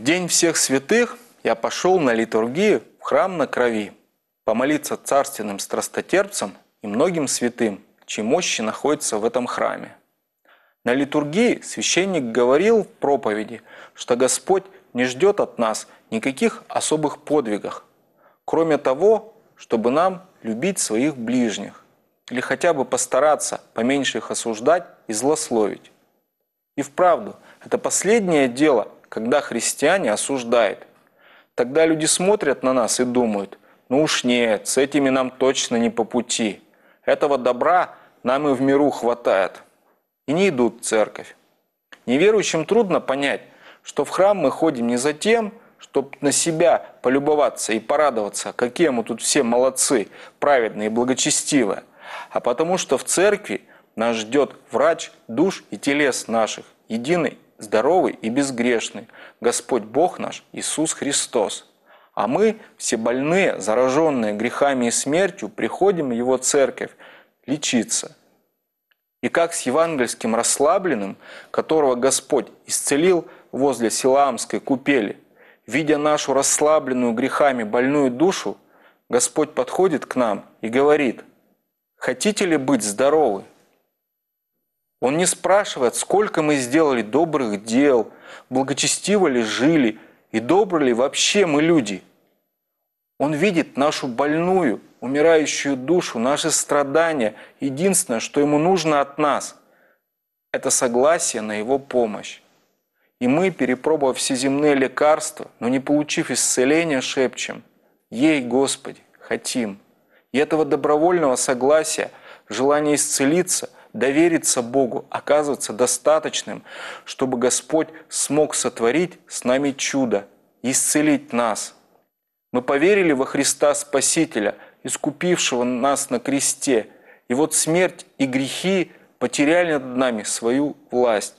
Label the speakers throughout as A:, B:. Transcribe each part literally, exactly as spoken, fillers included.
A: В день всех святых я пошел на литургию в храм на Крови, помолиться царственным страстотерпцам и многим святым, чьи мощи находятся в этом храме. На литургии священник говорил в проповеди, что Господь не ждет от нас никаких особых подвигов, кроме того, чтобы нам любить своих ближних или хотя бы постараться поменьше их осуждать и злословить. И вправду, это последнее дело, когда христиане осуждают. Тогда люди смотрят на нас и думают: ну уж нет, с этими нам точно не по пути. Этого добра нам и в миру хватает. И не идут в церковь. Неверующим трудно понять, что в храм мы ходим не за тем, чтобы на себя полюбоваться и порадоваться, какие мы тут все молодцы, праведные и благочестивые, а потому что в церкви нас ждет врач душ и телес наших, единый, здоровый и безгрешный, Господь Бог наш Иисус Христос. А мы, все больные, зараженные грехами и смертью, приходим в Его церковь лечиться. И как с евангельским расслабленным, которого Господь исцелил возле Силаамской купели, видя нашу расслабленную грехами больную душу, Господь подходит к нам и говорит: «Хотите ли быть здоровы?» Он не спрашивает, сколько мы сделали добрых дел, благочестиво ли жили и добры ли вообще мы люди. Он видит нашу больную, умирающую душу, наши страдания. Единственное, что ему нужно от нас, это согласие на его помощь. И мы, перепробовав все земные лекарства, но не получив исцеления, шепчем: «Ей, Господи, хотим». И этого добровольного согласия, желания исцелиться, довериться Богу, оказывается достаточным, чтобы Господь смог сотворить с нами чудо, исцелить нас. Мы поверили во Христа Спасителя, искупившего нас на кресте, и вот смерть и грехи потеряли над нами свою власть.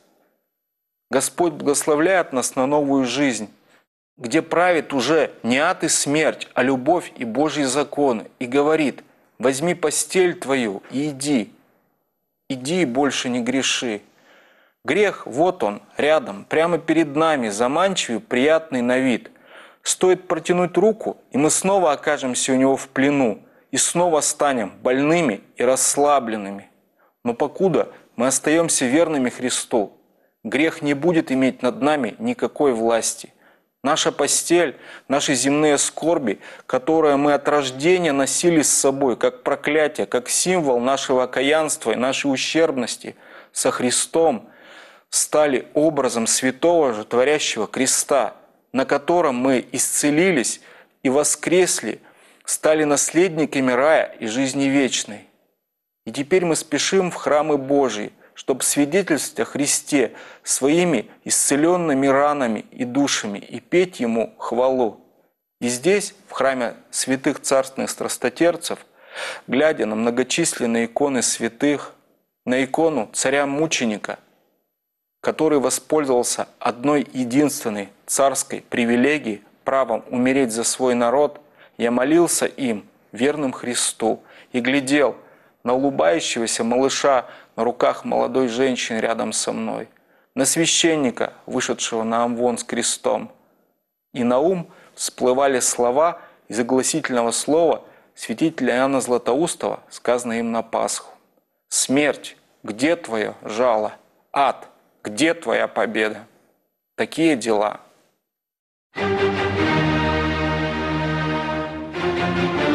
A: Господь благословляет нас на новую жизнь, где правит уже не ад и смерть, а любовь и Божьи законы, и говорит: «Возьми постель твою и иди, иди и больше не греши». Грех, вот он, рядом, прямо перед нами, заманчивый, приятный на вид. Стоит протянуть руку, и мы снова окажемся у него в плену, и снова станем больными и расслабленными. Но покуда мы остаемся верными Христу, грех не будет иметь над нами никакой власти. Наша постель, наши земные скорби, которые мы от рождения носили с собой, как проклятие, как символ нашего окаянства и нашей ущербности, со Христом стали образом святого животворящего креста, на котором мы исцелились и воскресли, стали наследниками рая и жизни вечной. И теперь мы спешим в храмы Божьи, чтобы свидетельствовать о Христе своими исцеленными ранами и душами и петь Ему хвалу. И здесь, в храме святых царственных страстотерпцев, глядя на многочисленные иконы святых, на икону царя-мученика, который воспользовался одной единственной царской привилегией, правом умереть за свой народ, я молился им, верным Христу, и глядел на улыбающегося малыша на руках молодой женщины рядом со мной, на священника, вышедшего на амвон с крестом. И на ум всплывали слова из огласительного слова святителя Иоанна Златоустова, сказанные им на Пасху: «Смерть, где твое жало? Ад, где твоя победа?» Такие дела. Thank you.